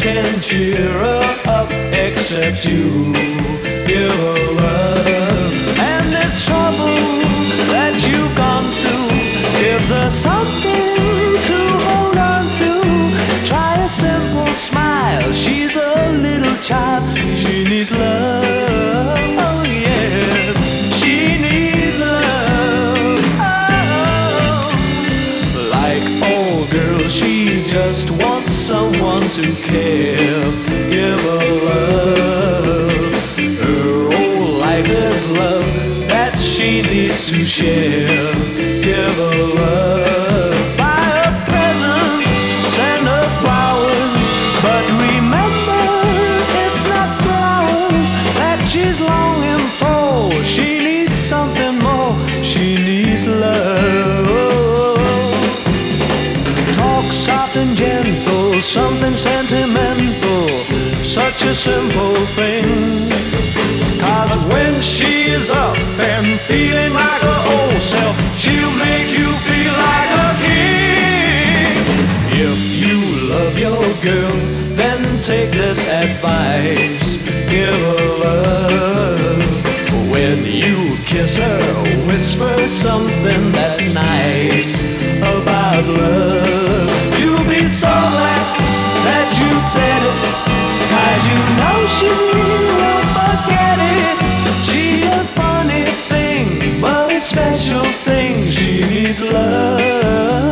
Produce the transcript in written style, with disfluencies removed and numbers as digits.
can cheer her up except you. Give her love. And this trouble that you've gone to gives her something to hold on to. Try a simple smile. She's a little child. She needs love. Oh yeah. She needs love. Oh. Like all girls, she just wants someone to care. Give her love. Her whole life is love that she needs to share. Give her love. Buy her presents, send her flowers, but remember it's not flowers that she's longing for. She needs something more. She needs love. Talk soft and gentle, something sentimental, such a simple thing. 'Cause when she is up and feeling like her old self, she'll make you feel like a king. If you love your girl, then take this advice. Give her love. When you kiss her, whisper something that's nice about love. You'll be so glad that you said it, 'cause you know she won't forget it. She's a funny thing, but a special thing. She needs love.